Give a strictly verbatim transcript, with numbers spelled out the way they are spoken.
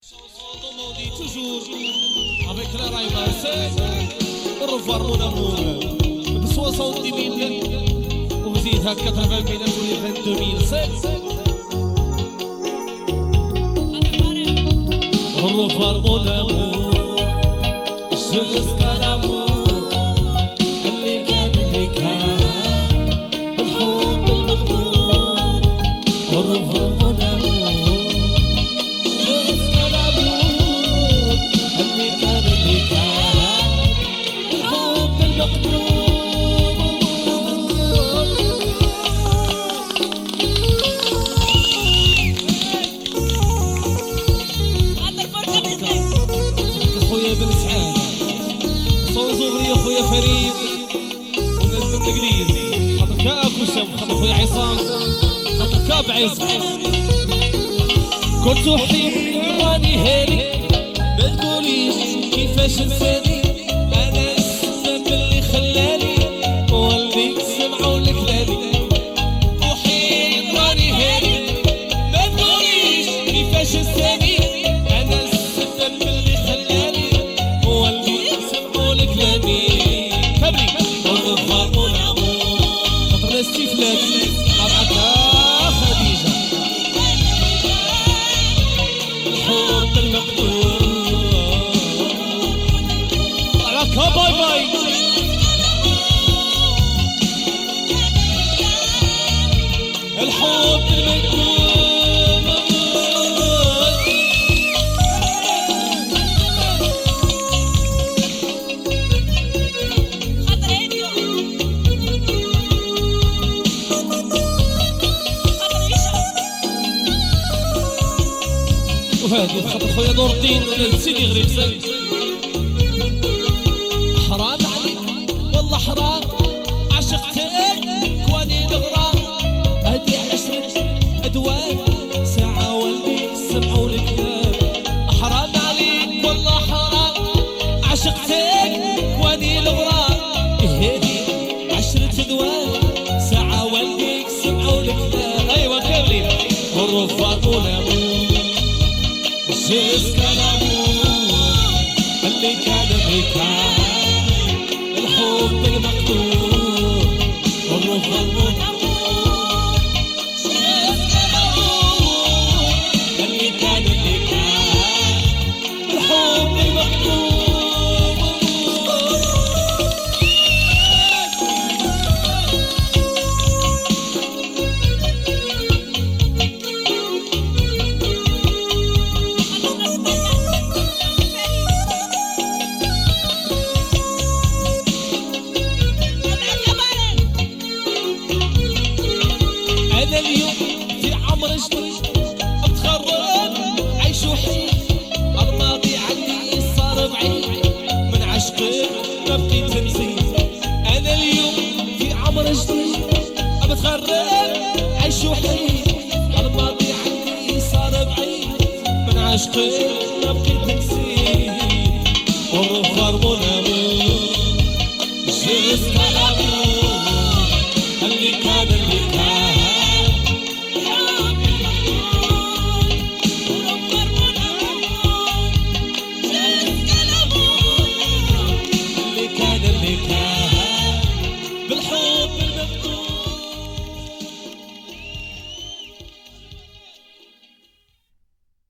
On m'en dit toujours avec la Raïma au revoir mon amour ب soixante-dix mille وزيدها quatre-vingt mille tous les vingt-deux mille au revoir mon amour jusqu'à l'amour اللي كان اللي كان الحب المغمور au revoir mon amour خويا بن سعاد صوزوغري يا خويا فريد وناس الانجليزي خاطر كاك وشم خاطر خويا عصام خاطر كاب عز كنت احب راني هادي ما تقوليش كيفاش نساني انا السبب اللي خلاني واللي سمعوا لكلامي احب راني هادي ما تقوليش كيفاش نساني انا السبب اللي خلاني واللي سمعوا لكلامي كبري والغفار والعمور خاطر ناس تيفلاتي طبعتها خديجه الحب المقدور باي باي الحب المكتوب وهذه خاطر خويا نور الدين سيدي غريب سيد حرام عليك والله حرام عشقتك كواني الغرام هدي عشرة أدوان ساعة والدي سمعوا الكلام حرام عليك والله حرام عشقتك كواني الغرام هدي عشرة أدوان ساعة والديك سمعوا الكلام أيوة كاملين والرفاق والأمور جيسكا الأمور اللي كان بكام الحب المقدور والرفاق والأمور جيسكا الأمور اللي كان بكام الحب المقدور أنا اليوم في عمر جديد أتخرج عيش وحيد الماضي عندي صار بعيد من عشقك ما بقيت نزيد أنا اليوم في عمر جديد أتخرج عيش وحيد الماضي عندي صار بعيد من عشقك ما بقيت نزيد